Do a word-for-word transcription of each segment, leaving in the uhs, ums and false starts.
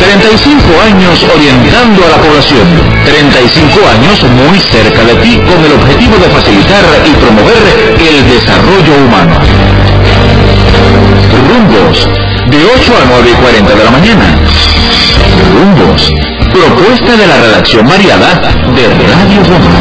treinta y cinco años orientando a la población. treinta y cinco años muy cerca de ti con el objetivo de facilitar y promover el desarrollo humano. Rumbos, de ocho a nueve y cuarenta de la mañana. Rumbos, propuesta de la redacción variada de Radio Roma.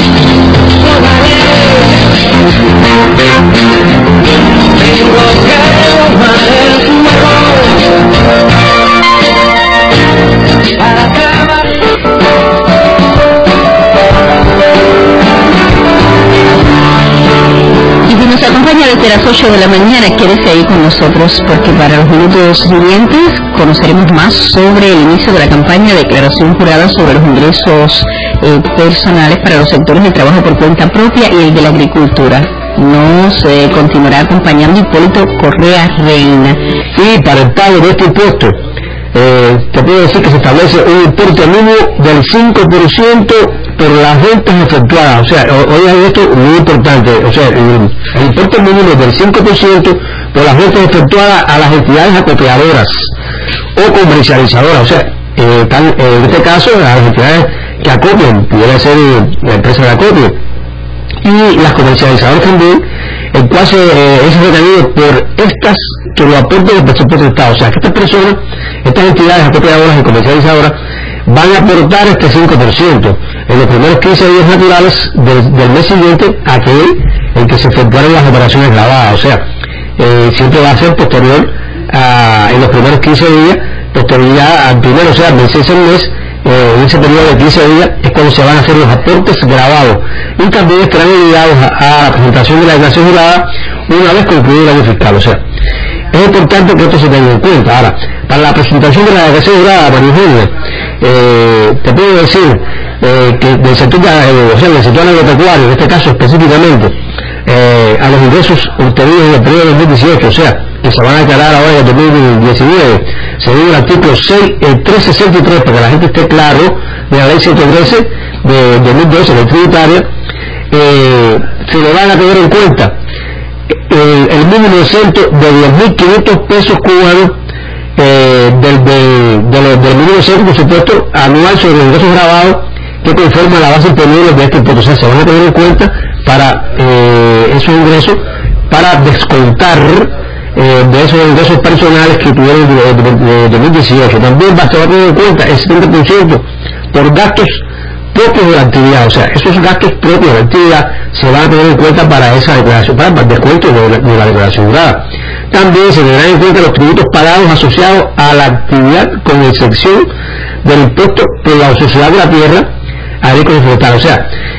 Y si nos acompaña desde las ocho de la mañana, quédese ahí con nosotros, porque para los minutos siguientes conoceremos más sobre el inicio de la campaña de declaración jurada sobre los ingresos eh, personales para los sectores de trabajo por cuenta propia y el de la agricultura. Nos eh, continuará acompañando Hipólito Correa Reina. Y para el pago de este impuesto, eh, te puedo decir que se establece un importe mínimo del cinco por ciento por las ventas efectuadas. O sea, oigan esto muy importante, o sea, el, el importe mínimo del cinco por ciento por las ventas efectuadas a las entidades acopiadoras o comercializadoras. O sea, eh, tal, eh, en este caso, a las entidades que acopian, pudiera ser la empresa de acopio, y las comercializadoras también, el cual se, eh, es retenido por estas que lo aporten el presupuesto del Estado. O sea, que estas personas, estas entidades acopiadoras y comercializadoras van a aportar este cinco por ciento en los primeros quince días naturales del, del mes siguiente a aquel en que se efectuaron las operaciones grabadas. O sea, eh, siempre va a ser posterior a, en los primeros quince días, posterioridad al primero, o sea, vencerse el mes. Eh, en ese periodo de quince días es cuando se van a hacer los aportes grabados, y también estarán obligados a, a la presentación de la declaración jurada una vez concluido el año fiscal. O sea, es importante que esto se tenga en cuenta. Ahora, para la presentación de la declaración jurada, María Eugenia, eh, te puedo decir eh, que del sector, eh, o sea, del sector agropecuario, en este caso específicamente, eh, a los ingresos obtenidos en el periodo de dos mil dieciocho, o sea, que se van a declarar ahora en el dos mil diecinueve, según el artículo seis, el trescientos sesenta y tres, para que la gente esté claro, de la ley ciento trece de dos mil doce, ley tributaria, eh, se le van a tener en cuenta el, el mínimo exento de diez mil quinientos pesos cubanos eh, del, del, del, del mínimo exento, por supuesto, anual sobre los ingresos grabados que conforman la base imponible de este impuesto. O sea, se van a tener en cuenta para eh, esos ingresos, para descontar Eh, de esos ingresos personales que tuvieron de dos mil dieciocho. También va, se va a tener en cuenta el setenta por ciento por gastos propios de la actividad. O sea, esos gastos propios de la actividad se van a tener en cuenta para esa declaración, para el descuento de la, de la declaración jurada. También se tendrán en cuenta los tributos pagados asociados a la actividad, con excepción del impuesto por la sociedad de la tierra agrícola y forestal. O sea,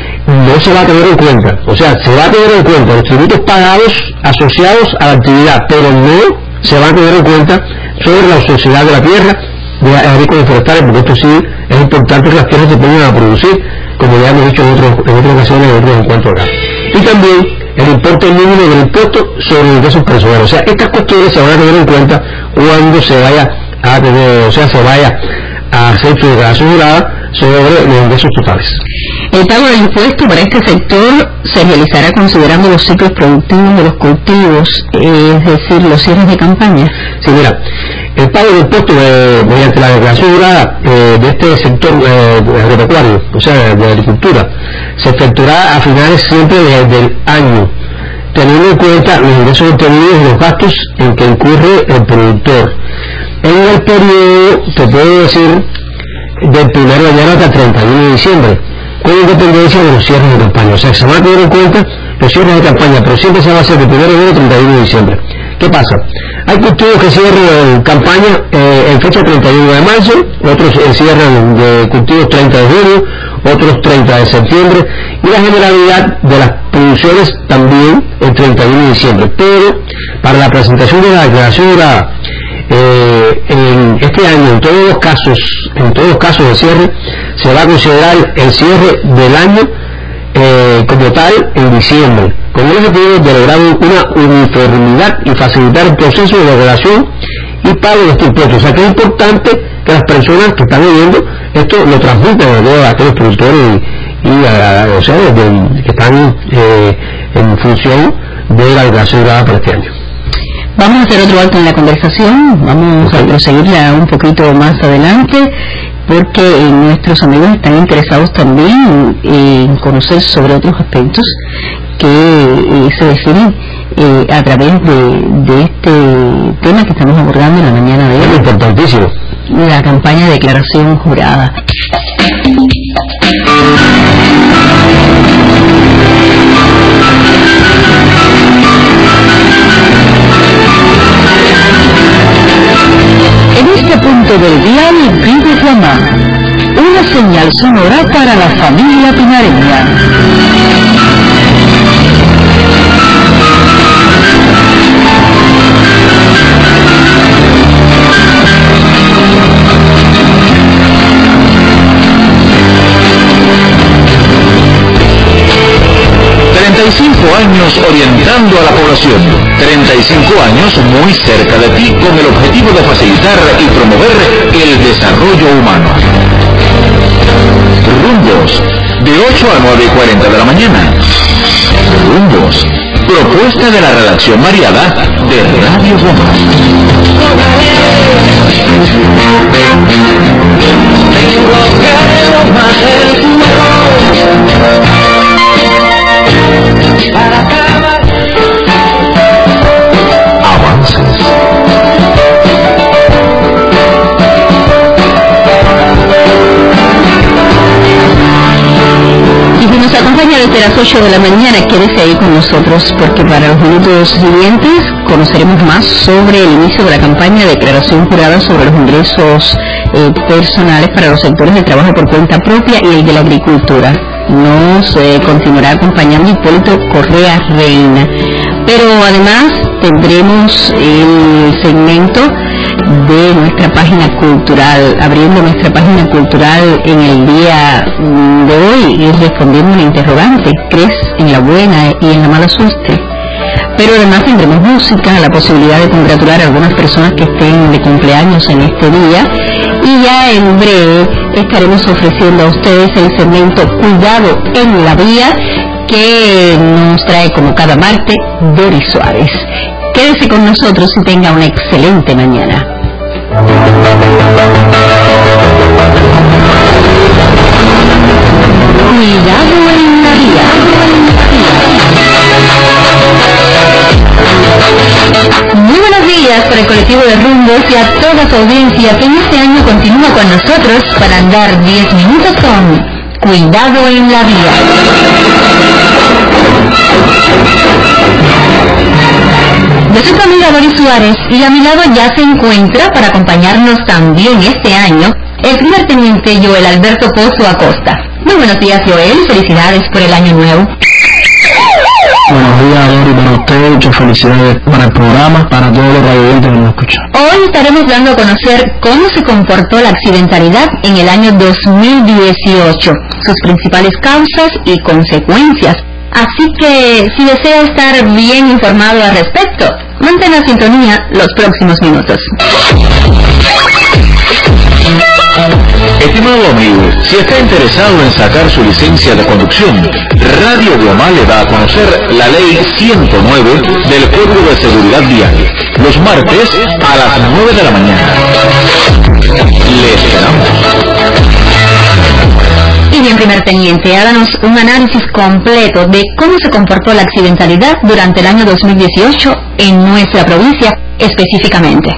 no se va a tener en cuenta, o sea, se va a tener en cuenta los tributos pagados asociados a la actividad, pero no se va a tener en cuenta sobre la sociedad de la tierra, de agrícola y forestal, porque esto sí es importante que las tierras se pongan a producir, como ya hemos dicho en, otros, en otras ocasiones, en otros encuentros acá. Y también el importe mínimo del impuesto sobre los ingresos personales. O sea, estas cuestiones se van a tener en cuenta cuando se vaya a tener, o sea, se vaya a hacer su declaración jurada sobre los ingresos totales. El pago del impuesto para este sector se realizará considerando los ciclos productivos de los cultivos, eh, es decir, los cierres de campaña. Sí, mira, el pago del impuesto eh, mediante la declaración jurada eh, de este sector eh, agropecuario, o sea, de, de agricultura, se efectuará a finales siempre de, del año, teniendo en cuenta los ingresos obtenidos y los gastos en que incurre el productor. En el periodo, te puedo decir, del primero de enero hasta el treinta y uno de diciembre, con independencia de los cierres de campaña. O sea, se van a tener en cuenta los cierres de campaña, pero siempre se va a hacer del primero de enero al treinta y uno de diciembre. ¿Qué pasa? Hay cultivos que cierran campaña eh, en fecha treinta y uno de marzo, otros eh, cierran de cultivos treinta de junio, otros treinta de septiembre, y la generalidad de las producciones también el treinta y uno de diciembre. Pero para la presentación de la declaración jurada, Eh, en este año, en todos los casos, en todos los casos de cierre, se va a considerar el cierre del año eh, como tal en diciembre, con el objetivo de lograr una uniformidad y facilitar el proceso de declaración y pago de este impuesto. O sea, que es importante que las personas que están viviendo esto lo transmitan a todos aquellos productores y, y a, a, o sea, de, de, que están eh, en función de la declaración jurada para este año. Vamos a hacer otro alto en la conversación, vamos okay. a proseguirla un poquito más adelante, porque eh, nuestros amigos están interesados también en conocer sobre otros aspectos que eh, se definen eh, a través de, de este tema que estamos abordando en la mañana de hoy. Es importantísimo. La campaña de declaración jurada. En este punto del dial vive Guamá, una señal sonora para la familia pinareña. treinta y cinco años orientando a la población, treinta y cinco años muy cerca de ti con el objetivo de facilitar y promover el desarrollo humano. Rumbos, de ocho a nueve y cuarenta de la mañana. Rumbos, propuesta de la redacción variada de Radio Guamá. Avances. Y si nos acompaña desde las ocho de la mañana, quédese ahí con nosotros, porque para los minutos siguientes conoceremos más sobre el inicio de la campaña de declaración jurada sobre los ingresos eh, personales para los sectores de trabajo por cuenta propia y el de la agricultura. Nos eh, continuará acompañando Hipólito Correa Reina, pero además tendremos el segmento de nuestra página cultural, abriendo nuestra página cultural en el día de hoy y respondiendo una interrogante: ¿crees en la buena y en la mala suerte? Pero además tendremos música, la posibilidad de congratular a algunas personas que estén de cumpleaños en este día, y ya en breve estaremos ofreciendo a ustedes el segmento Cuidado en la Vía, que nos trae como cada martes Doris Suárez. Quédese con nosotros y tenga una excelente mañana. Cuidado en la Vía. Muy buenos días para el colectivo de Rumbos y a toda su audiencia que en este año continúa con nosotros para andar diez minutos con Cuidado en la Vía. Yo soy tu amiga Doris Suárez y a mi lado ya se encuentra para acompañarnos también este año el primer teniente Joel Alberto Pozo Acosta. Muy buenos días, Joel, felicidades por el año nuevo. Buenos días, Doris, para ustedes, muchas felicidades para el programa, para todos los radioyentes que nos escuchan. Hoy estaremos dando a conocer cómo se comportó la accidentalidad en el año dos mil dieciocho, sus principales causas y consecuencias. Así que, si desea estar bien informado al respecto, mantén la sintonía los próximos minutos. Estimado amigo, si está interesado en sacar su licencia de conducción, Radio Guamá le da a conocer la Ley ciento nueve del Código de Seguridad Vial, los martes a las nueve de la mañana. Le esperamos. Y bien, primer teniente, háganos un análisis completo de cómo se comportó la accidentalidad durante el año dos mil dieciocho en nuestra provincia específicamente.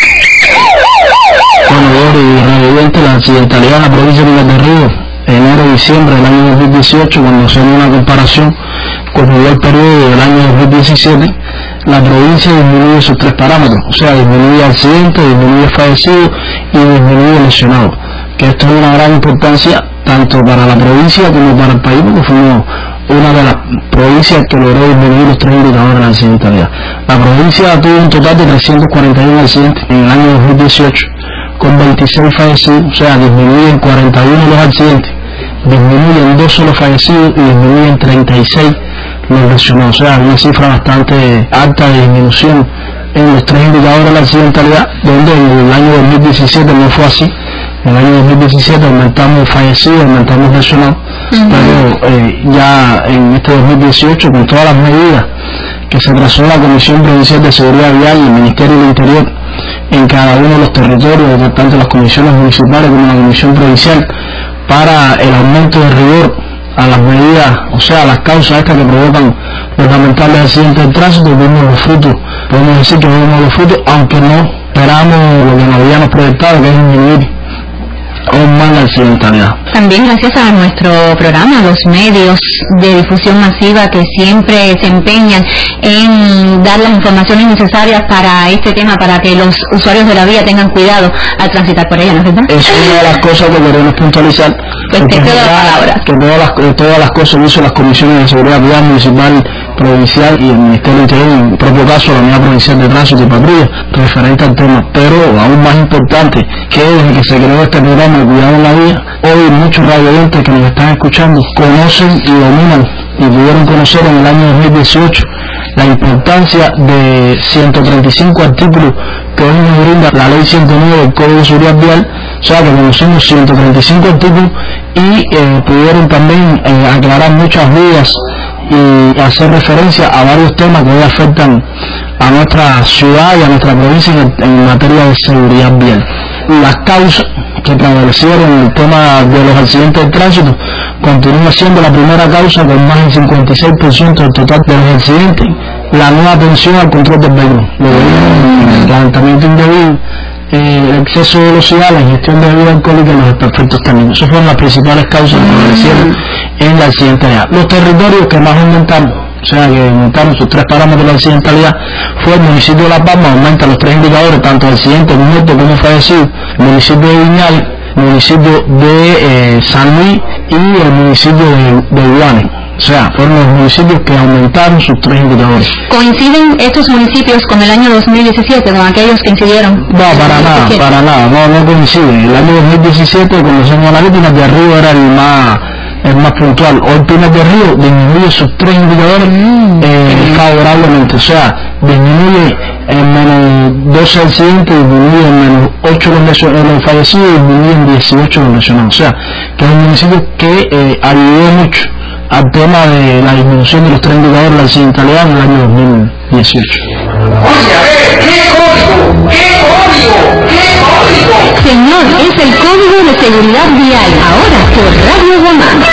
Bueno, Doris, radioyente, la accidentalidad en la provincia de Pinar del Río, enero y diciembre del año dos mil dieciocho, cuando hacemos una comparación con el periodo del año dos mil diecisiete, la provincia disminuye sus tres parámetros, o sea, disminuye accidentes, disminuye fallecidos y disminuye lesionados, que esto es una gran importancia tanto para la provincia como para el país, porque fuimos una de las provincias que logró disminuir los tres indicadores de la accidentalidad. La provincia tuvo un total de trescientos cuarenta y uno accidentes en el año dos mil dieciocho, con veintiséis fallecidos, o sea, disminuyen cuarenta y uno los accidentes, disminuyen dos los fallecidos y disminuyen treinta y seis los lesionados, o sea, una cifra bastante alta de disminución en los tres indicadores de la accidentalidad, donde en el año dos mil diecisiete no fue así. En el año dos mil diecisiete aumentamos fallecidos, aumentamos lesionados, uh-huh. pero eh, ya en este dos mil dieciocho, con todas las medidas que se trazó la Comisión Provincial de Seguridad Vial y el Ministerio del Interior en cada uno de los territorios, tanto las comisiones municipales como la Comisión Provincial, para el aumento de rigor a las medidas, o sea, a las causas estas que provocan los lamentables accidentes de tránsito. Vimos los frutos, podemos decir que vimos los frutos, aunque no esperamos lo que nos habíamos proyectado, que es disminuir aún más la accidentalidad. También gracias a nuestro programa, los medios de difusión masiva que siempre se empeñan en dar las informaciones necesarias para este tema, para que los usuarios de la vía tengan cuidado al transitar por ella, ¿no es verdad? Es una de las cosas que queremos puntualizar, pues que, toda la palabra. que todas las, todas las cosas lo hizo las comisiones de seguridad vial municipal, provincial y el Ministerio del Interior, en el propio caso la Unidad Provincial de Tránsito y Patrulla, referente al tema. Pero aún más importante, que desde que se creó este programa de cuidado en la vía, hoy muchos radioyentes que nos están escuchando conocen y dominan y pudieron conocer en el año dos mil dieciocho la importancia de ciento treinta y cinco artículos que hoy nos brinda la ley ciento nueve del Código de Seguridad Vial. O sea, que conocimos ciento treinta y cinco artículos y eh, pudieron también eh, aclarar muchas dudas y hacer referencia a varios temas que hoy afectan a nuestra ciudad y a nuestra provincia en, en materia de seguridad vial. Las causas que prevalecieron en el tema de los accidentes de tránsito continúa siendo la primera causa con más del cincuenta y seis por ciento del total de los accidentes. La no atención al control del vehículo, lo vemos en el levantamiento indebido, eh, el exceso de velocidad, la ingestión de bebida alcohólica y los desperfectos técnicos. Esas fueron las principales causas que prevalecieron en la accidentalidad. Los territorios que más aumentaron, o sea que aumentaron sus tres parámetros de accidentalidad, fue el municipio de La Palma, aumenta los tres indicadores, tanto de accidentes, muertos como fallecidos, el municipio de Viñales, el municipio de eh, San Luis y el municipio de, de Guane. O sea, fueron los municipios que aumentaron sus tres indicadores. ¿Coinciden estos municipios con el año dos mil diecisiete, con aquellos que incidieron? No, para nada, para nada, no, no coinciden. El año dos mil diecisiete, cuando se la víctima de Río era el más, el más puntual. Hoy Pinar del Río disminuye sus tres indicadores eh, favorablemente, o sea, disminuye en menos doce accidentes, disminuye en menos ocho los fallecidos y disminuye en dieciocho los lesionados. O sea, que es un municipio que eh, ayudó mucho al tema de la disminución de los tres indicadores de la accidentalidad en el año dos mil dieciocho. Oye, a ver, ¿qué código? ¿Qué código? ¿Qué código? Señor, es el Código de Seguridad Vial, ahora por Radio Guamán.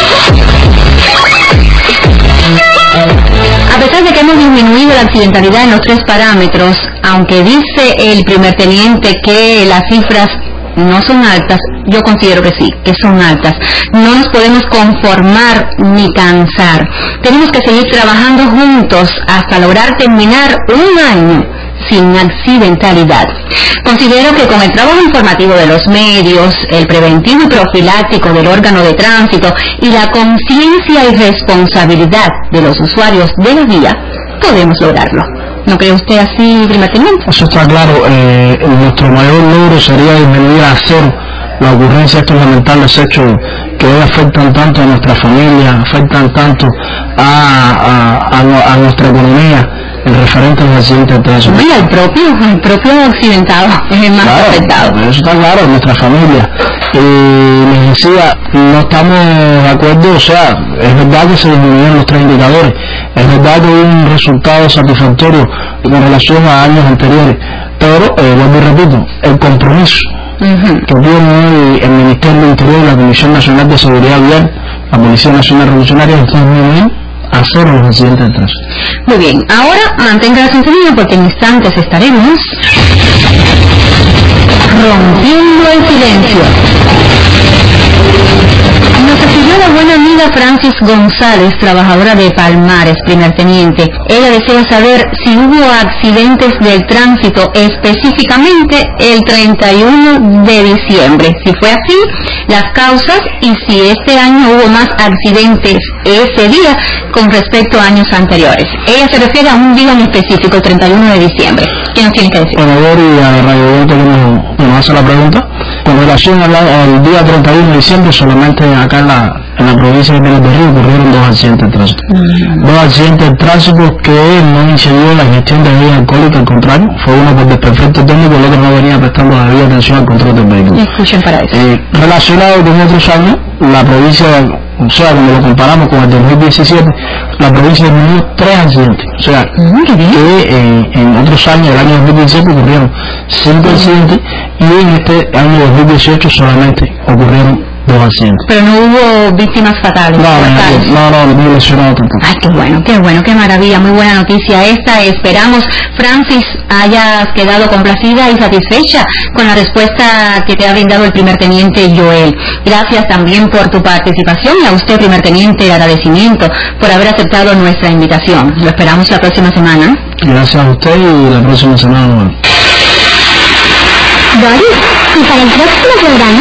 A pesar de que hemos disminuido la accidentalidad en los tres parámetros, aunque dice el primer teniente que las cifras no son altas, yo considero que sí, que son altas. No nos podemos conformar ni cansar. Tenemos que seguir trabajando juntos hasta lograr terminar un año sin accidentalidad. Considero que con el trabajo informativo de los medios, el preventivo y profiláctico del órgano de tránsito y la conciencia y responsabilidad de los usuarios de la vía, podemos lograrlo. ¿No cree usted así, primer teniente? Eso está claro. Eh, nuestro mayor logro sería disminuir a cero la ocurrencia de estos lamentables hechos que hoy afectan tanto a nuestra familia, afectan tanto a, a, a, a nuestra economía, el referente al accidente de tránsito. Mira, el propio, el propio accidentado es el más claro, afectado. Eso está claro, nuestra familia. Eh, les decía, no estamos de acuerdo, o sea, es verdad que se disminuyeron los tres indicadores, es verdad que hubo un resultado satisfactorio con relación a años anteriores, pero, eh, vuelvo y repito, el compromiso uh-huh. que tiene hoy el Ministerio del Interior y la Comisión Nacional de Seguridad Vial, la Policía Nacional Revolucionaria, es disminuir a cero los accidentes de tránsito. Muy bien, ahora mantenga la sintonía porque en instantes estaremos rompiendo el silencio. Nos escribió la buena amiga Francis González, trabajadora de Palmares, primer teniente. Ella desea saber si hubo accidentes del tránsito específicamente el treinta y uno de diciembre. Si fue así, las causas y si este año hubo más accidentes ese día con respecto a años anteriores. Ella se refiere a un día en específico, el treinta y uno de diciembre. ¿Qué nos tiene que decir? Bueno, y a Radio Evento que nos, nos hace la pregunta. Con relación al, al día treinta y uno de diciembre, solamente acá en la, en la provincia de Pinar del Río ocurrieron dos accidentes de tránsito. Mm. Dos accidentes de tránsito que no incidió en la gestión de bebida alcohólica, al contrario, fue uno por desperfecto técnico, el otro no venía prestando la debida atención al control del vehículo. Escuchen para eso. Eh, relacionado con otros años, la provincia, o sea, cuando lo comparamos con el dos mil diecisiete, la provincia disminuyó tres accidentes. O sea, Mm, qué bien. que eh, en otros años, el año dos mil diecisiete, ocurrieron cinco accidentes y en este año dos mil dieciocho solamente ocurrieron dos accidentes. Pero no hubo víctimas fatales. No, mortales. no, no, no, no lesionado tampoco. Ay, qué bueno, qué bueno, qué maravilla, muy buena noticia esta. Esperamos, Francis, hayas quedado complacida y satisfecha con la respuesta que te ha brindado el primer teniente Joel. Gracias también por tu participación y a usted, primer teniente, el agradecimiento por haber aceptado nuestra invitación. Lo esperamos la próxima semana. Gracias a usted y la próxima semana. Bueno. Doris, ¿y para el próximo programa?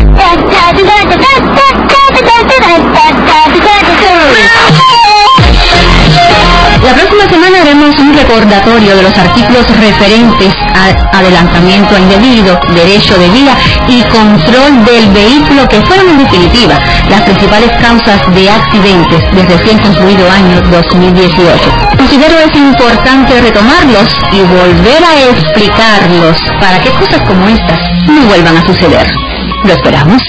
La próxima semana haremos un recordatorio de los artículos referentes a adelantamiento indebido, derecho de vía y control del vehículo, que fueron en definitiva las principales causas de accidentes del recién concluido año dos mil dieciocho. Considero es importante retomarlos y volver a explicarlos para que cosas como estas no vuelvan a suceder. Lo esperamos.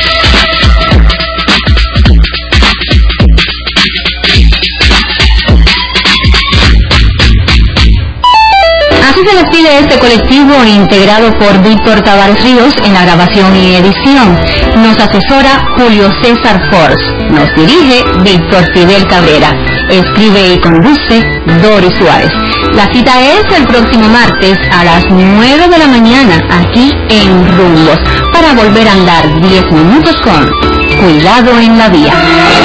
Así se despide este colectivo integrado por Víctor Tavares Ríos en la grabación y edición. Nos asesora Julio César Force. Nos dirige Víctor Fidel Cabrera. Escribe y conduce Doris Suárez. La cita es el próximo martes a las nueve de la mañana aquí en Rumbos, para volver a andar diez minutos con Cuidado en la Vía.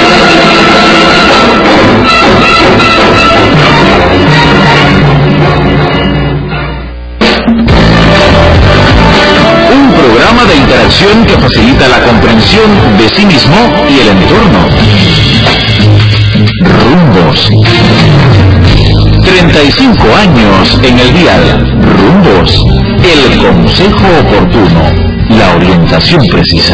Un programa de interacción que facilita la comprensión de sí mismo y el entorno. Rumbos. treinta y cinco años en el dial. Rumbos. El consejo oportuno. La orientación precisa.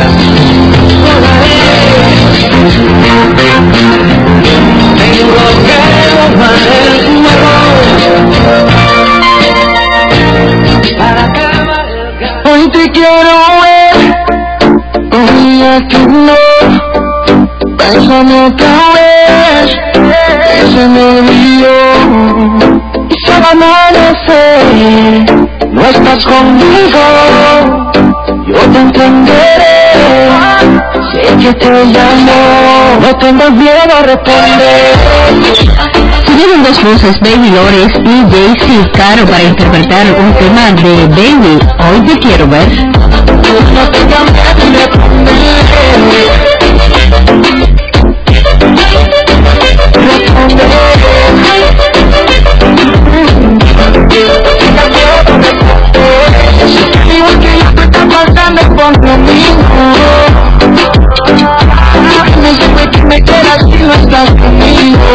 Hoy te quiero ver, hoy aquí no, bésame otra vez, que se me olvidó, y se va a amanecer, no estás conmigo, yo te entenderé, sé que te llamo, no tengas miedo a responder. Tuvieron dos voces, Baby Lores y Jaycee Caro, para interpretar un tema de Baby, Hoy te quiero ver. No tengas miedo y responder. Igual que yo te está pasando por lo mismo. Me dice que me quedas si no estás conmigo.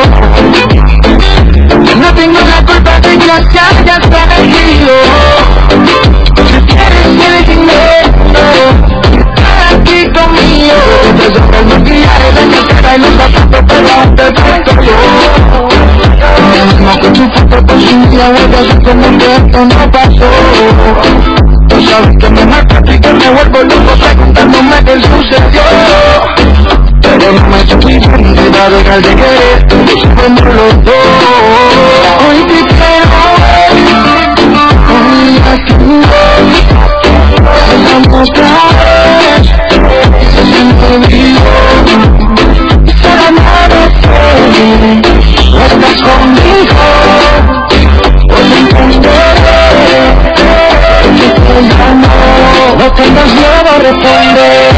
Yo no tengo la culpa de que ya hayas elegido. Si quieres el dinero, estar aquí conmigo. Te sobra el maquillaje, la cartera y los zapatos, pero aún te falto yo. Lo mismo que tu foto con su día, vuelvo a ser como que esto no pasó. Tú sabes que me mataste y que me vuelvo loco preguntándome qué sucedió. Pero no me suficiente para dejar de querer, somos los dos. Hoy te quiero ver, hoy aquí no, besamos otra vez, se siente vivo, y se la amanecer, no estás conmigo, hoy te entenderé, que te llamo, no tengas miedo a responder.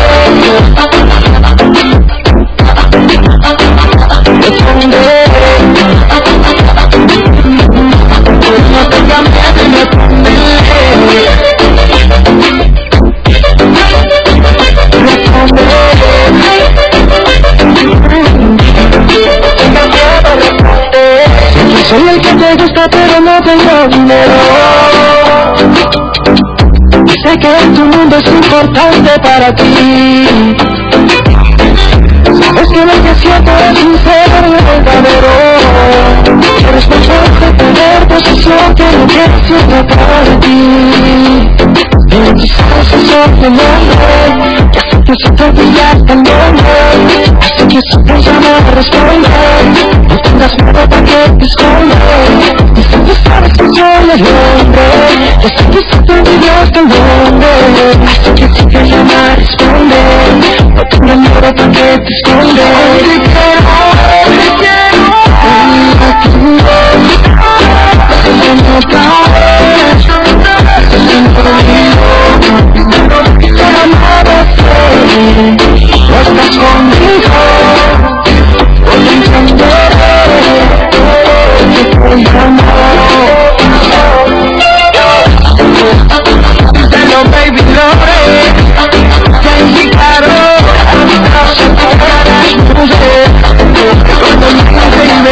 No te cambies y me responde. Soy el que te gusta pero no tengo dinero. Sé que tu mundo es importante para ti. Sabes que lo que siento es sincero y verdadero. Eres responsable de tener posesión de lo que siento por ti. Pero quizás eso te mueve, que hace que se te olvide el nombre. que si te llamo a responder, no tengas miedo pa' que te escondes. Dice que sabes que soy el hombre, desde que se te olvidó hasta el nombre. Así que si te llamo a responder, no tengas miedo pa' que te escondes. Hoy te quiero, hoy te quiero, aquí no me caes, no estás conmigo, hoy entenderé que te llamo. Díselo, baby, lore, que indicaron, no se puede desnudar, cuando me baby.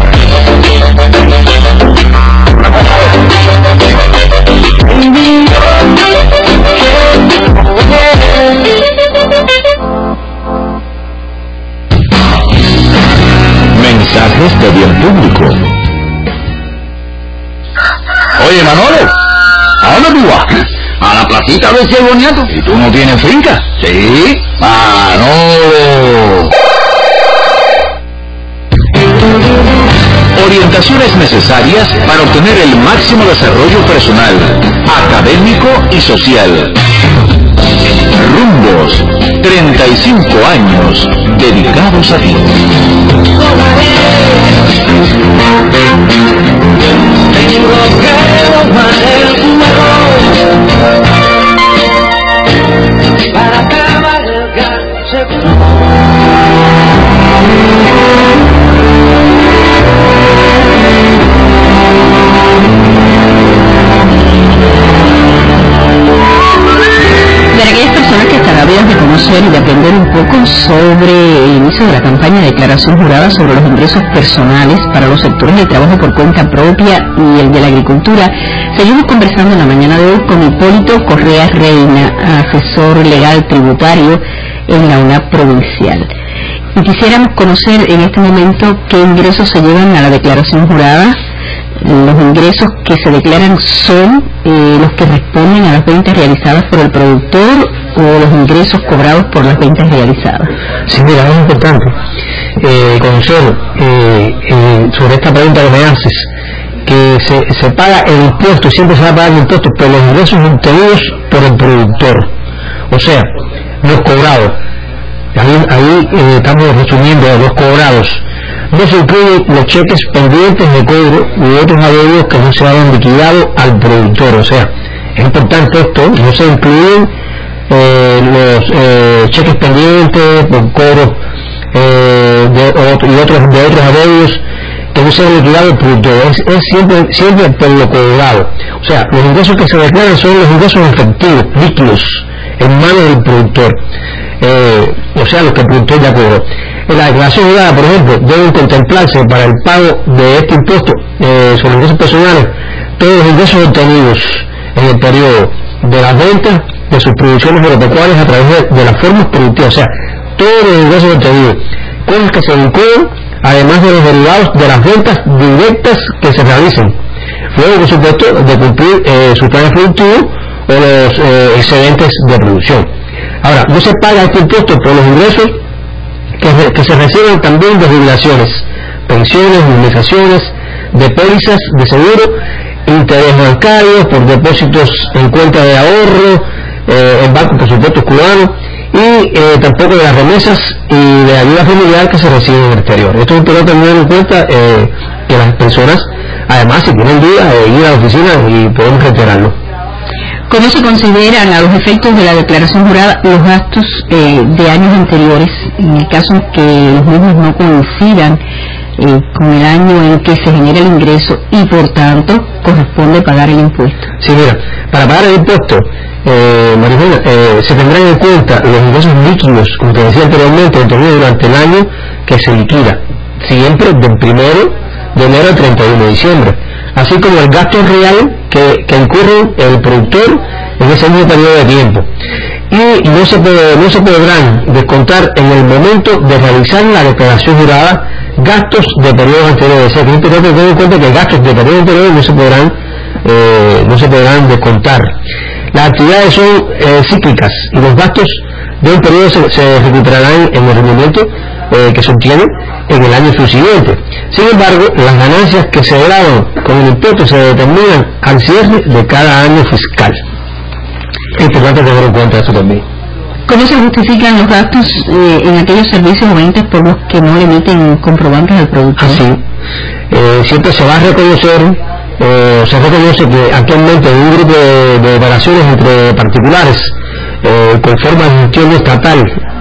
Mensajes de bien público. Oye, Manolo, ¿a dónde tú vas? A la placita del Ciego Nieto. ¿Y tú no tienes finca? Sí, Manolo. Orientaciones necesarias para obtener el máximo desarrollo personal, académico y social. Rumbos, treinta y cinco años dedicados a ti. Tengo que tomar el fuego para acabar el cáncer. Para aquellas personas que están ávidas de conocer y de aprender un poco sobre el inicio de la campaña de declaración jurada sobre los ingresos personales para los sectores de trabajo por cuenta propia y el de la agricultura, seguimos conversando en la mañana de hoy con Hipólito Correa Reina, asesor legal tributario en la UNAP provincial. Y quisiéramos conocer en este momento qué ingresos se llevan a la declaración jurada. Los ingresos que se declaran son eh, los que responden a las ventas realizadas por el productor o los ingresos cobrados por las ventas realizadas. Sí, mira, es importante eh, conocer eh, eh, sobre esta pregunta que me haces, que se, se paga el impuesto, siempre se va a pagar el impuesto por los ingresos obtenidos por el productor, o sea, los cobrados. Ahí, ahí eh, estamos resumiendo los cobrados. No se incluyen los cheques pendientes de cobro y otros adeudos que no se hayan liquidado al productor. O sea, es importante esto, no se incluyen eh, los eh, cheques pendientes por cobro eh, de, otro, y otros de otros adeudos que no se hayan liquidado al productor. Es, es siempre, siempre por lo cobrado. O sea, los ingresos que se declaran son los ingresos efectivos, líquidos, en manos del productor. Eh, o sea, los que el productor ya cobró. En la declaración jurada, por ejemplo, deben contemplarse para el pago de este impuesto eh, sobre ingresos personales todos los ingresos obtenidos en el periodo de las ventas de sus producciones agropecuarias a través de, de las formas productivas, o sea, todos los ingresos obtenidos, con los que se vinculan, además de los derivados de las ventas directas que se realicen, luego, por supuesto, de cumplir eh, sus planes productivos o los eh, excedentes de producción. Ahora, no se paga este impuesto por los ingresos que, que se reciben también de jubilaciones, pensiones, indemnizaciones, de pólizas de seguro, interés bancario por depósitos en cuenta de ahorro, eh, en bancos, por supuesto, cubanos, y eh, tampoco de las remesas y de ayuda familiar que se reciben en el exterior. Esto es importante tener en cuenta eh, que las personas, además, si tienen dudas, eh, ir a la oficina y podemos reiterarlo. ¿Cómo se consideran a los efectos de la declaración jurada los gastos eh, de años anteriores, en el caso en que los mismos no coincidan eh, con el año en que se genera el ingreso y por tanto corresponde pagar el impuesto? Sí, mira, para pagar el impuesto, eh, Marijona, eh, se tendrán en cuenta los ingresos líquidos, como te decía anteriormente, obtenidos durante el año que se liquida, siempre del primero de enero al treinta y uno de diciembre, así como el gasto real que, que incurre el productor en ese mismo periodo de tiempo. Y no se, puede, no se podrán descontar en el momento de realizar la declaración jurada gastos de periodos anteriores. O sea, que es importante tener en cuenta que gastos de periodos anteriores no se podrán, eh, no se podrán descontar. Las actividades son eh, cíclicas y los gastos de un periodo se, se recuperarán en el rendimiento eh, que se obtiene en el año subsiguiente. Sin embargo, las ganancias que se graban con el impuesto se determinan al cierre de cada año fiscal. Es importante tener en cuenta eso también. ¿Cómo se justifican los gastos eh, en aquellos servicios o entes por los que no le emiten comprobantes al productor? Así, eh, siempre se va a reconocer, eh, se reconoce que actualmente hay un grupo de, de operaciones entre particulares eh, con forma de gestión estatal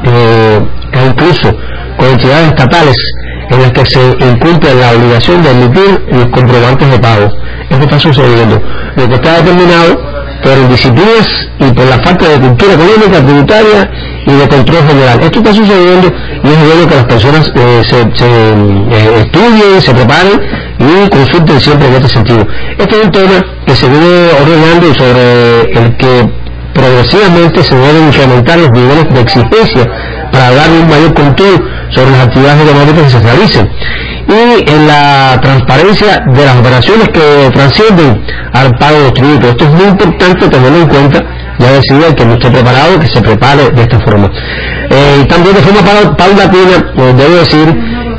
eh, e incluso con entidades estatales en las que se incumple la obligación de emitir los comprobantes de pago. Esto está sucediendo. Lo que está determinado por indisciplinas y por la falta de cultura económica, tributaria y de control general. Esto está sucediendo y es bueno que las personas eh, se, se eh, estudien, se preparen y consulten siempre en este sentido. Este es un tema que se viene ordenando y sobre el que progresivamente se deben incrementar los niveles de exigencia para darle un mayor control sobre las actividades económicas que se realicen y en la transparencia de las operaciones que trascienden al pago de los tributos. Esto es muy importante tenerlo en cuenta. Ya decía el que no esté preparado, que se prepare de esta forma. Eh, también de forma paulatina, eh, debo decir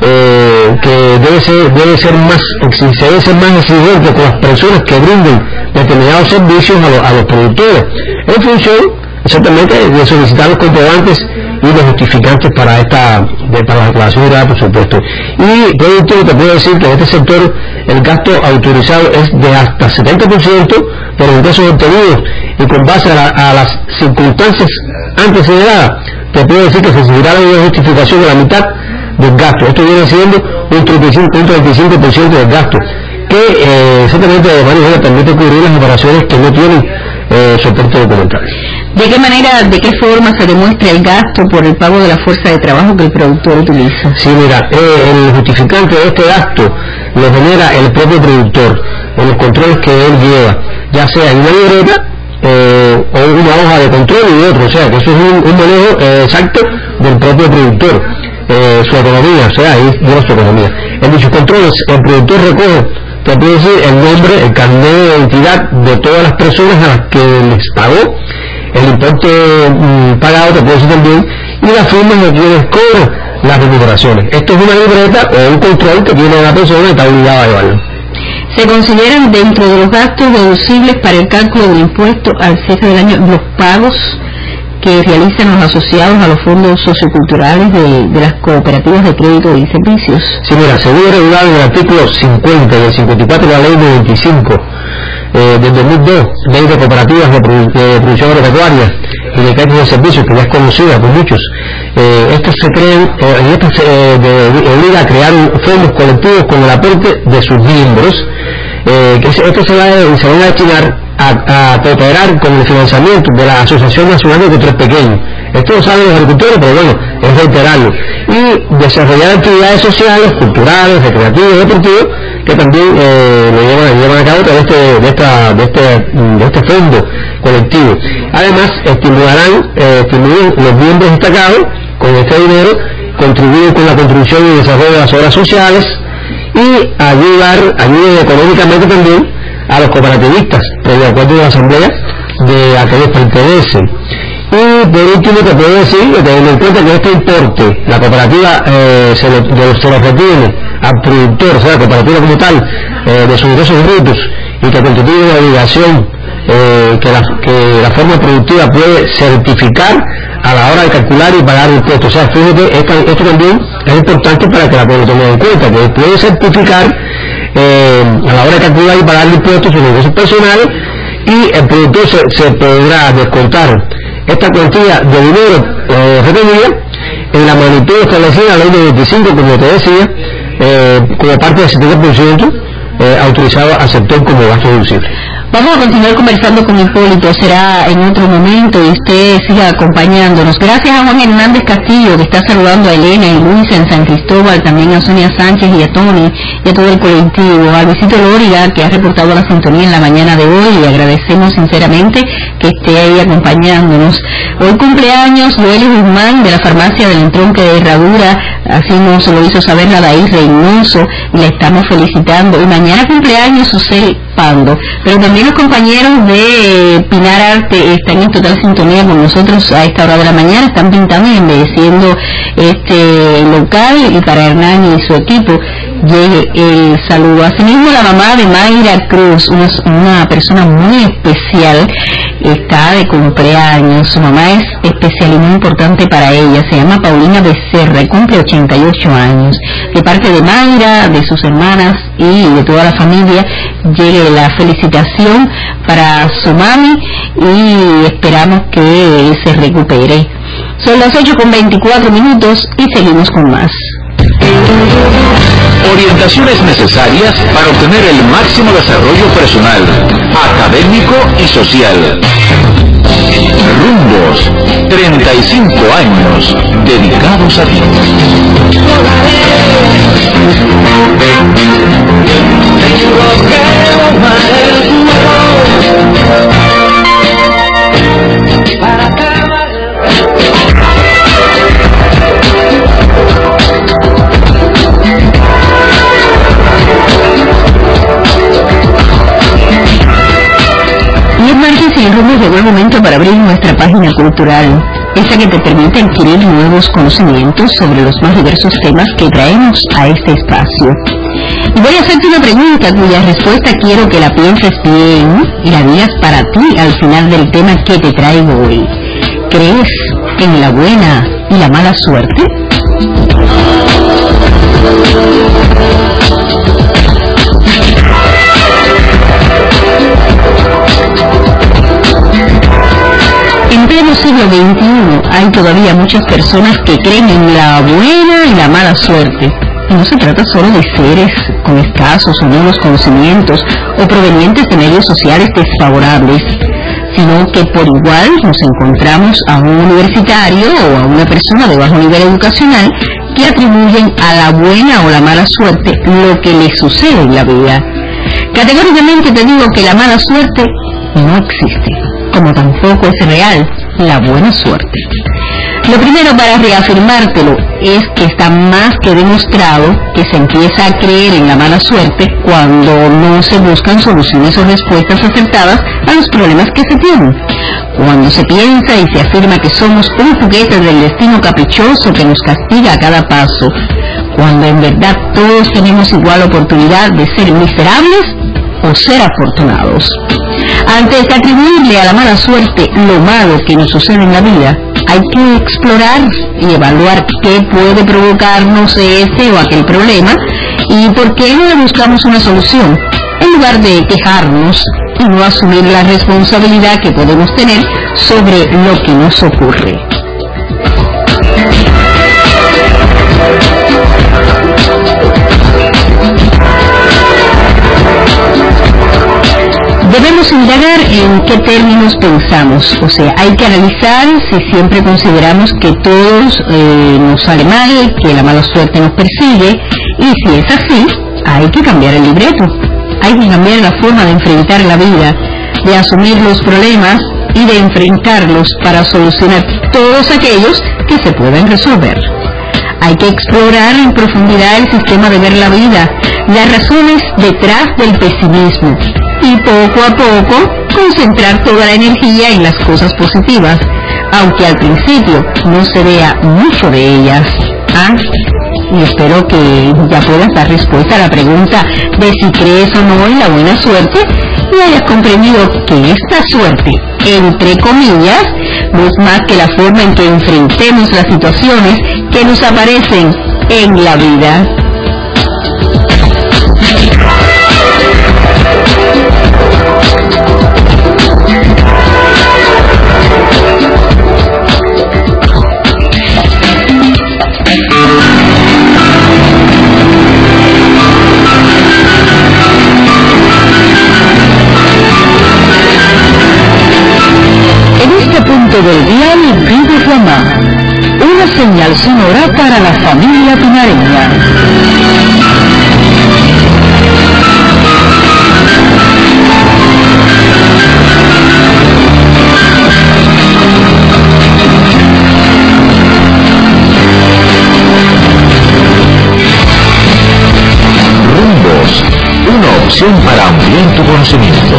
eh, que debe ser, debe ser más, se debe ser más exigente con las personas que brinden determinados servicios a, lo, a los productores, en función exactamente de solicitar los comprobantes y los justificantes para esta de, para la declaración jurada, por supuesto. Y por último te puedo decir que en este sector el gasto autorizado es de hasta setenta por ciento por los ingresos obtenidos y con base a, la, a las circunstancias antes señaladas te puedo decir que se exigirá la justificación de la mitad del gasto. Esto viene siendo un treinta y cinco por ciento del gasto que eh, exactamente de manera permite cubrir las operaciones que no tienen eh, soporte documental. ¿De qué manera, de qué forma se demuestra el gasto por el pago de la fuerza de trabajo que el productor utiliza? Sí, mira, eh, el justificante de este gasto lo genera el propio productor en los controles que él lleva, ya sea en una libreta eh, o una hoja de control y otro, o sea, que eso es un, un manejo eh, exacto del propio productor, eh, su economía, o sea, ahí lleva su economía. En dichos controles, el productor recoge, te puede decir, el nombre, el carnet de identidad de todas las personas a las que les pagó, el importe mm, pagado, te puede decir también, y las firmas de quienes cobran las remuneraciones. Esto es una libreta o un control que tiene la persona y está obligada a llevarlo. ¿Se consideran dentro de los gastos deducibles para el cálculo del impuesto al cierre del año los pagos que realizan los asociados a los fondos socioculturales de, de las cooperativas de crédito y servicios? Sí, mira, se debe regular en el artículo cincuenta y el cincuenta y cuatro de la ley noventa y cinco eh, del dos mil dos, ley de cooperativas de, produ de producción agropecuaria y de crédito de servicios, que ya es conocida por muchos. Eh, estos se creen, eh, en estas se eh, de, obliga a crear fondos colectivos con el aporte de sus miembros, eh, que estos se, va, se van a destinar a, a cooperar con el financiamiento de la Asociación Nacional de Agricultores Pequeños. Esto lo saben los agricultores, pero bueno, es reiterarlo. Y desarrollar actividades sociales, culturales, recreativas, deportivas, que también eh, lo llevan, llevan a cabo a través de, de, esta, de, este, de este fondo colectivo. Además, estimularán, eh, estimulan los miembros destacados con este dinero, contribuyen con la construcción y desarrollo de las obras sociales y ayudar, ayuden económicamente también a los cooperativistas, previo acuerdo de la asamblea de a que les pertenecen. Y por último te puedo decir, teniendo en cuenta que este importe, la cooperativa eh, se, lo, de, se lo retiene al productor, o sea, la cooperativa como tal, eh, de sus ingresos brutos, y que constituye una obligación eh, que, la, que la forma productiva puede certificar a la hora de calcular y pagar impuestos. O sea, fíjate, esto, esto también es importante para que la puedan tomar en cuenta, que puede certificar eh, a la hora de calcular y pagar impuestos sus ingresos personales, y el productor se, se podrá descontar esta cuantía de dinero eh, retenida en la magnitud establecida en la ley de veinticinco, como te decía, eh, como parte del setenta por ciento eh, autorizado al sector como gasto deducible. Vamos a continuar conversando con Hipólito, será en otro momento y usted siga acompañándonos. Gracias a Juan Hernández Castillo, que está saludando a Elena y Luisa en San Cristóbal, también a Sonia Sánchez y a Tony y a todo el colectivo, a Luisito Lóriga, que ha reportado la sintonía en la mañana de hoy, y agradecemos sinceramente que esté ahí acompañándonos. Hoy cumpleaños Noelia Guzmán de la farmacia del Entronque de Herradura, así nos lo hizo saber Nadaí Reynoso, y le estamos felicitando. Y mañana cumpleaños Susel Pando, pero también los compañeros de Pinar Arte están en total sintonía con nosotros a esta hora de la mañana, están pintando y embelleciendo este local, y para Hernán y su equipo llegue el saludo. Asimismo, la mamá de Mayra Cruz, una, una persona muy especial, está de cumpleaños. Su mamá es especial y muy importante para ella, se llama Paulina Becerra y cumple ochenta y ocho años. De parte de Mayra, de sus hermanas y de toda la familia, llegue la felicitación para su mami y esperamos que se recupere. Son las ocho con veinticuatro minutos y seguimos con más. Orientaciones necesarias para obtener el máximo desarrollo personal, académico y social. Rumbos, treinta y cinco años dedicados a ti. Y en Rumbos llegó el momento para abrir nuestra página cultural, esa que te permite adquirir nuevos conocimientos sobre los más diversos temas que traemos a este espacio. Y voy a hacerte una pregunta cuya respuesta quiero que la pienses bien y la digas para ti al final del tema que te traigo hoy. ¿Crees en la buena y la mala suerte? En pleno siglo veintiuno hay todavía muchas personas que creen en la buena y la mala suerte. Y no se trata solo de seres con escasos o nulos conocimientos o provenientes de medios sociales desfavorables, sino que por igual nos encontramos a un universitario o a una persona de bajo nivel educacional que atribuyen a la buena o la mala suerte lo que le sucede en la vida. Categóricamente te digo que la mala suerte no existe, como tampoco es real la buena suerte. Lo primero para reafirmártelo es que está más que demostrado que se empieza a creer en la mala suerte cuando no se buscan soluciones o respuestas acertadas a los problemas que se tienen. Cuando se piensa y se afirma que somos un juguete del destino caprichoso que nos castiga a cada paso, cuando en verdad todos tenemos igual oportunidad de ser miserables o ser afortunados. Antes de atribuirle a la mala suerte lo malo que nos sucede en la vida, hay que explorar y evaluar qué puede provocarnos ese o aquel problema y por qué no le buscamos una solución, en lugar de quejarnos y no asumir la responsabilidad que podemos tener sobre lo que nos ocurre. Debemos indagar en qué términos pensamos, o sea, hay que analizar si siempre consideramos que todos eh, nos sale mal, que la mala suerte nos persigue, y si es así, hay que cambiar el libreto, hay que cambiar la forma de enfrentar la vida, de asumir los problemas y de enfrentarlos para solucionar todos aquellos que se pueden resolver. Hay que explorar en profundidad el sistema de ver la vida, las razones detrás del pesimismo, y poco a poco concentrar toda la energía en las cosas positivas, aunque al principio no se vea mucho de ellas. ¿Ah? Y espero que ya puedas dar respuesta a la pregunta de si crees o no en la buena suerte y hayas comprendido que esta suerte, entre comillas, no es más que la forma en que enfrentemos las situaciones que nos aparecen en la vida. Del diario Vive Guamá, una señal sonora para la familia pinareña. información para ampliar tu conocimiento.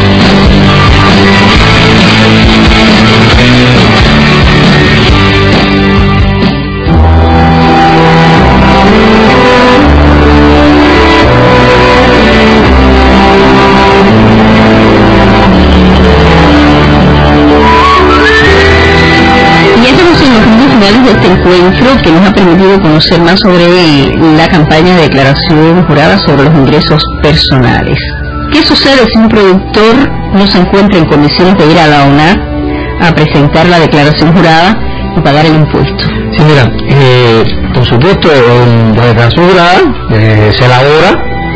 De este encuentro que nos ha permitido conocer más sobre la campaña de declaración jurada sobre los ingresos personales. ¿Qué sucede si un productor no se encuentra en condiciones de ir a la O N A C a presentar la declaración jurada y pagar el impuesto? Sí, mira, eh, por supuesto, en la declaración jurada eh, se elabora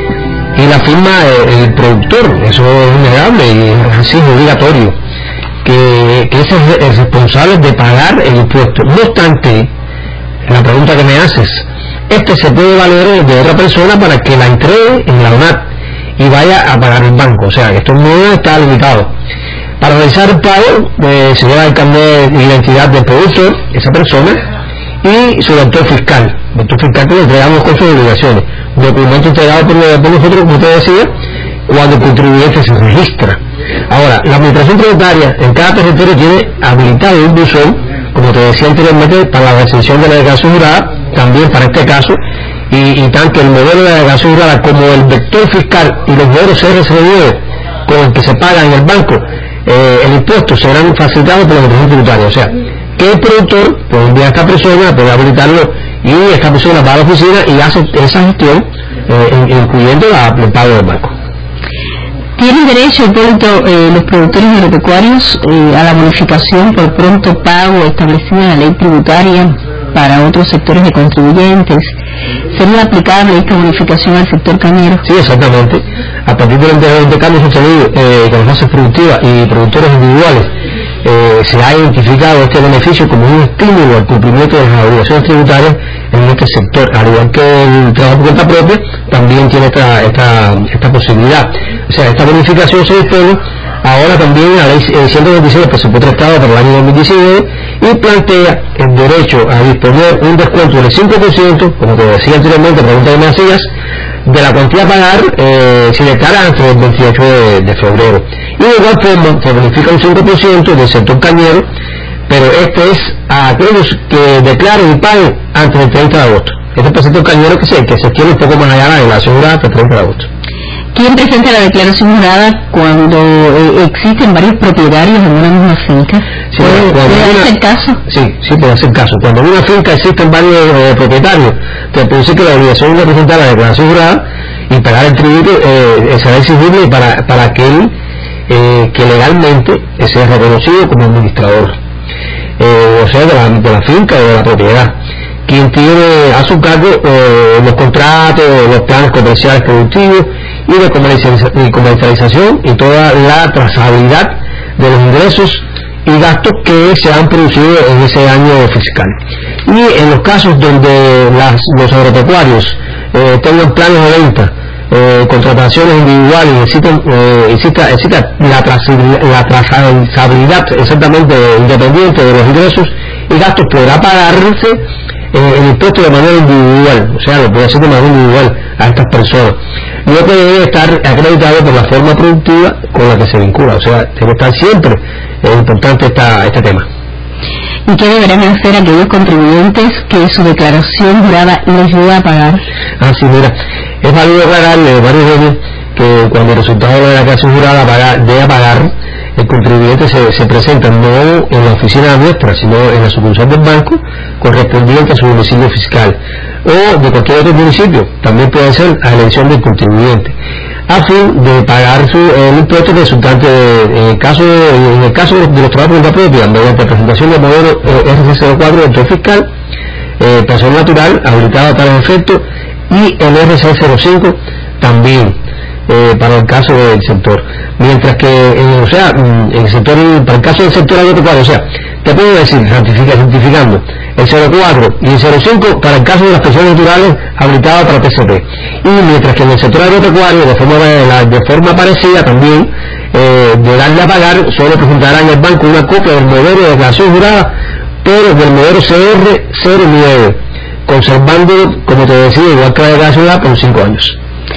y la firma eh, el productor, eso es innegable y así es obligatorio. Que, que ese es el responsable de pagar el impuesto. No obstante, la pregunta que me haces, este se puede valer de otra persona para que la entregue en la O N A C y vaya a pagar el banco. O sea, que esto no está limitado. Para realizar el pago, eh, se lleva el carnet de identidad del productor, esa persona, y su doctor fiscal. El doctor fiscal que le entregamos con sus obligaciones. Un documento entregado por, por nosotros, como te decía, cuando el contribuyente se registra. Ahora, la administración tributaria en cada territorio tiene habilitado un buzón, como te decía anteriormente, para la recepción de la declaración jurada, también para este caso, y, y tanto el modelo de la declaración jurada como el vector fiscal y los modelos C R C nueve con el que se paga en el banco eh, el impuesto serán facilitados por la administración tributaria. O sea, que el productor puede enviar a esta persona, puede habilitarlo, y esta persona va a la oficina y hace esa gestión, eh, incluyendo la, el pago del banco. ¿Tienen derecho, Hipólito, eh, los productores agropecuarios eh, a la bonificación por pronto pago establecida en la ley tributaria para otros sectores de contribuyentes? ¿Sería aplicable esta bonificación al sector cañero? Sí, exactamente. A partir del intercambio sostenido eh, con las bases productivas y productores individuales, eh, se ha identificado este beneficio como un estímulo al cumplimiento de las obligaciones tributarias en este sector, al igual que el trabajo por cuenta propia también tiene esta, esta, esta posibilidad. O sea, esta bonificación se dispone ahora también en la ley ciento veintiséis del presupuesto del Estado para el año dos mil diecinueve y plantea el derecho a disponer un descuento del cinco por ciento, como te decía anteriormente, pregunta que me hacías, de la cuantía a pagar eh, si declara antes del veintiocho de, de febrero. Y de igual forma se bonifica un cinco por ciento del sector cañero, pero este es a aquellos que declaren y paguen antes del treinta de agosto. Este es el sector cañero que se, que se extiende un poco más allá de la declaración jurada hasta el treinta de agosto. ¿Quién presenta la declaración jurada cuando eh, existen varios propietarios en una misma finca? Sí, ¿Puede, ¿puede hacer caso? Sí, sí puede hacer caso. Cuando en una finca existen varios eh, propietarios, te puede decir que la obligación de presentar la declaración jurada y pagar el tributo eh, será exigible para, para aquel eh, que legalmente sea reconocido como administrador, eh, o sea, de la, de la finca o de la propiedad. Quien tiene a su cargo eh, los contratos, los planes comerciales productivos y de comercialización y, comercialización y toda la trazabilidad de los ingresos y gastos que se han producido en ese año fiscal. Y en los casos donde las, los agropecuarios eh, tengan planes de venta, eh, contrataciones individuales, necesitan, eh, exista, exista la, trazabilidad, la trazabilidad exactamente independiente de los ingresos y gastos, podrá pagarse eh, el impuesto de manera individual, o sea, lo puede hacer de manera individual a estas personas. Lo que debe estar acreditado por la forma productiva con la que se vincula, o sea, debe estar siempre eh, importante esta, este tema. ¿Y qué deberán hacer aquellos contribuyentes que su declaración jurada les lleva a pagar? Ah, sí, mira, es válido aclararle varios de ellos que cuando el resultado de la declaración jurada paga, debe pagar, el contribuyente se, se presenta no en la oficina nuestra, sino en la sucursal del banco correspondiente a su domicilio fiscal o de cualquier otro municipio, también puede ser a elección del contribuyente, a fin de pagar su, el impuesto resultante de, en el caso de, en el caso de los trabajos de la propia, mediante presentación del modelo eh, R C cero cuatro del doctor fiscal, eh, persona natural habilitada a tal efecto, y el R C cero cinco también. Eh, para el caso del sector, mientras que eh, o sea, en el sector, para el caso del sector agropecuario, o sea, te puedo decir, certificando el cero cuatro y el cero cinco para el caso de las personas naturales habilitadas para T C P, y mientras que en el sector agropecuario de forma, de forma parecida también eh, de darle a pagar, solo presentarán en el banco una copia del modelo de declaración jurada, pero del modelo C R cero nueve, conservando, como te decía, igual que la declaración jurada por cinco años.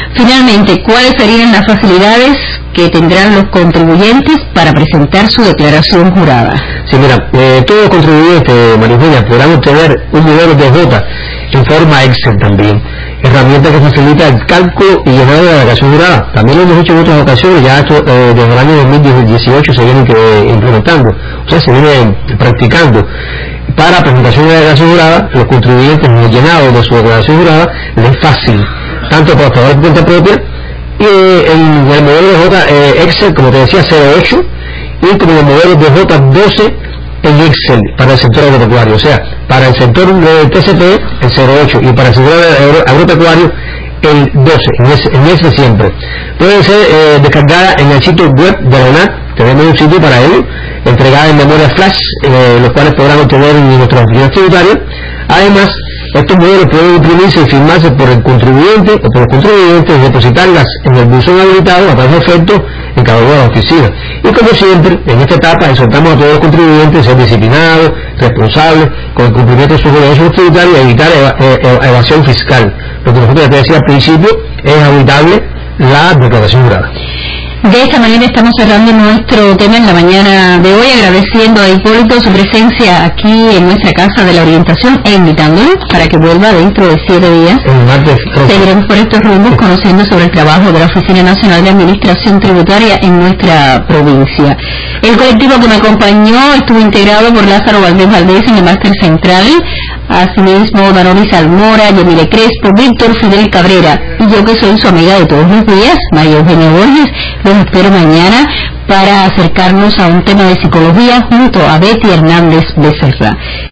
Finalmente, ¿cuáles serían las facilidades que tendrán los contribuyentes para presentar su declaración jurada? Sí, mira, eh, todos los contribuyentes, María, podrán obtener un modelo de J en forma Excel también, herramienta que facilita el cálculo y llenado de la declaración jurada. También lo hemos hecho en otras ocasiones, ya esto eh, desde el año dos mil dieciocho se viene eh, implementando, o sea, se viene practicando. Para presentación de la declaración jurada, los contribuyentes en el llenado de su declaración jurada les es fácil, tanto para pagar por cuenta propia, y eh, en el modelo de J eh, Excel, como te decía, cero ocho, y como el modelo de J doce en Excel para el sector agropecuario. O sea, para el sector de T C P el cero ocho y para el sector agropecuario el doce, en ese, en ese siempre. Pueden ser eh, descargadas en el sitio web de la O N A C, tenemos un sitio para ello, entregada en memoria flash, eh, los cuales podrán obtener en nuestras oficinas tributarias. Además, estos modelos pueden imprimirse y firmarse por el contribuyente o por los contribuyentes y depositarlas en el buzón habilitado a través de efectos en cada una de las oficinas. Y como siempre, en esta etapa exhortamos a todos los contribuyentes a ser disciplinados, responsables, con el cumplimiento de sus obligaciones tributarias y evitar eva eva evasión fiscal. Lo que nosotros ya te decía al principio, es auditable la declaración jurada. De esta manera estamos cerrando nuestro tema en la mañana de hoy, agradeciendo a Hipólito su presencia aquí en nuestra Casa de la Orientación e invitándolo para que vuelva dentro de siete días. Seguiremos por estos rumbos conociendo sobre el trabajo de la Oficina Nacional de Administración Tributaria en nuestra provincia. El colectivo que me acompañó estuvo integrado por Lázaro Valdés Valdés en el máster central, asimismo Danoris Almora, Yemile Crespo, Víctor Fidel Cabrera y yo, que soy su amiga de todos los días, María Eugenia Borges. Los espero mañana para acercarnos a un tema de psicología junto a Betty Hernández Becerra.